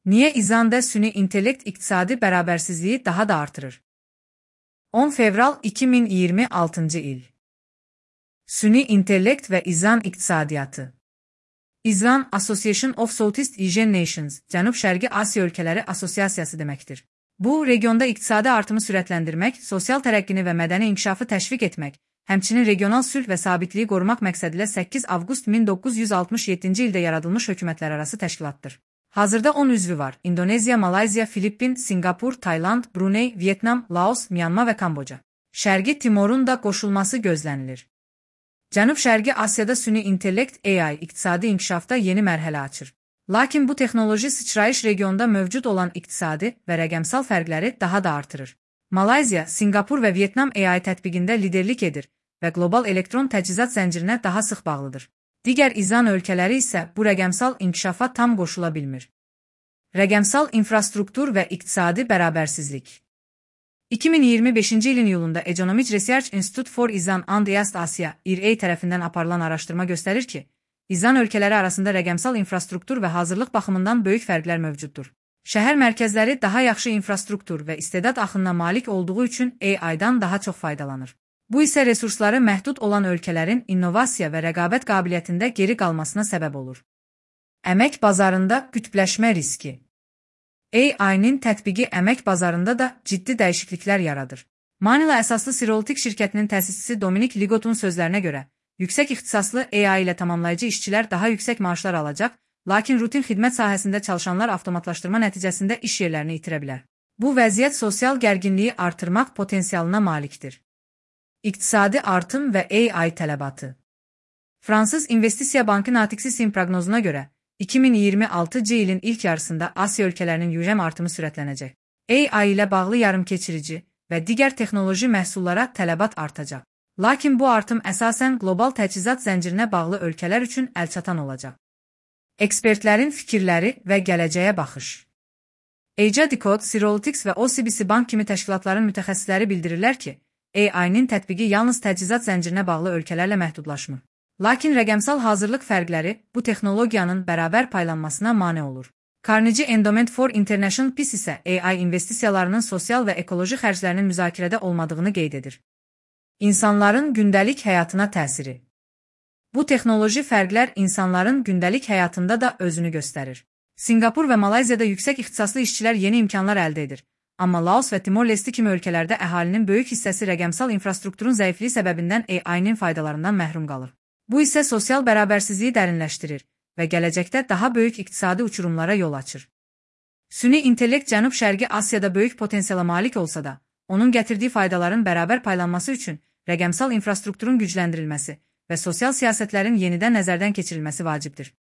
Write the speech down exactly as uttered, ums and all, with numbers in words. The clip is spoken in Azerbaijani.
Niye İran'da süni intellekt iktisadi berabersizliği daha da artırır? on Fevral iki min iyirmi altıncı il. Süni intellekt ve İran iktisadiyatı. İran Association of Southeast Asian Nations, Cənub-Şərqi Asiya Ölkələri Asosiasiyası deməkdir. Bu, regionda iqtisadi artımı sürətləndirmək, sosial tərəqqini və mədəni inkişafı təşviq etmək, həmçinin regional sülh və sabitliyi qorumaq məqsədilə səkkiz avqust min doqquz yüz altmış yeddinci ildə yaradılmış hökumətlərarası təşkilatdır. Hazırda on üzvü var: İndoneziya, Malayziya, Filippin, Singapur, Tayland, Bruney, Vyetnam, Laos, Myanma və Kamboca. Şərqi Timorun da qoşulması gözlənilir. Cənub-Şərqi Asiyada süni intellekt A I iqtisadi inkişafda yeni mərhələ açır. Lakin bu texnoloji sıçrayış regionda mövcud olan iqtisadi və rəqəmsal fərqləri daha da artırır. Malayziya, Singapur və Vyetnam A I tətbiqində liderlik edir və qlobal elektron təchizat zəncirinə daha sıx bağlıdır. Digər İran ölkələri isə bu rəqəmsal inkişafa tam qoşula bilmir. Rəqəmsal infrastruktur və iqtisadi bərabərsizlik. iki min iyirmi beşinci ilin iyulunda Economic Research Institute for İran and East Asia (I R A tərəfindən aparılan araşdırma göstərir ki, İran ölkələri arasında rəqəmsal infrastruktur və hazırlıq baxımından böyük fərqlər mövcuddur. Şəhər mərkəzləri daha yaxşı infrastruktur və istedad axınına malik olduğu üçün A I-dan daha çox faydalanır. Bu isə resursları məhdud olan ölkələrin innovasiya və rəqabət qabiliyyətində geri qalmasına səbəb olur. Əmək bazarında qütbləşmə riski. A I-nin tətbiqi əmək bazarında da ciddi dəyişikliklər yaradır. Manila əsaslı Siroltik şirkətinin təsisçisi Dominik Ligotun sözlərinə görə, yüksək ixtisaslı A I ilə tamamlayıcı işçilər daha yüksək maaşlar alacaq, lakin rutin xidmət sahəsində çalışanlar avtomatlaşdırma nəticəsində iş yerlərini itirə bilər. Bu vəziyyət sosial gərginliyi artırmaq potensialına malikdir. İqtisadi artım və A I tələbatı. Fransız İnvestisiya Bankı natiqsi Sim proqnozuna görə, iki min iyirmi altıncı ilin ilk yarısında Asiya ölkələrinin yüyəm artımı sürətlənəcək. A I ilə bağlı yarımkeçirici və digər texnoloji məhsullara tələbat artacaq. Lakin bu artım əsasən qlobal təchizat zəncirinə bağlı ölkələr üçün əlçatan olacaq. Ekspertlərin fikirləri və gələcəyə baxış. Asia Decode, Sirolitics və O C B C Bank kimi təşkilatların mütəxəssisləri bildirirlər ki, A I-nin tətbiqi yalnız təchizat zəncirinə bağlı ölkələrlə məhdudlaşmır. Lakin rəqəmsal hazırlıq fərqləri bu texnologiyanın bərabər paylanmasına mane olur. Carnegie Endowment for International Peace isə A I investisiyalarının sosial və ekoloji xərclərinin müzakirədə olmadığını qeyd edir. İnsanların gündəlik həyatına təsiri. Bu texnoloji fərqlər insanların gündəlik həyatında da özünü göstərir. Singapur və Malayziyada yüksək ixtisaslı işçilər yeni imkanlar əldə edir. Amma Laos və Timor-Leste kimi ölkələrdə əhalinin böyük hissəsi rəqəmsal infrastrukturun zəifliyi səbəbindən A I-nin faydalarından məhrum qalır. Bu isə sosial bərabərsizliyi dərinləşdirir və gələcəkdə daha böyük iqtisadi uçurumlara yol açır. Süni intellekt Cənub-Şərqi Asiyada böyük potensiala malik olsa da, onun gətirdiyi faydaların bərabər paylanması üçün rəqəmsal infrastrukturun gücləndirilməsi və sosial siyasətlərin yenidən nəzərdən keçirilməsi vacibdir.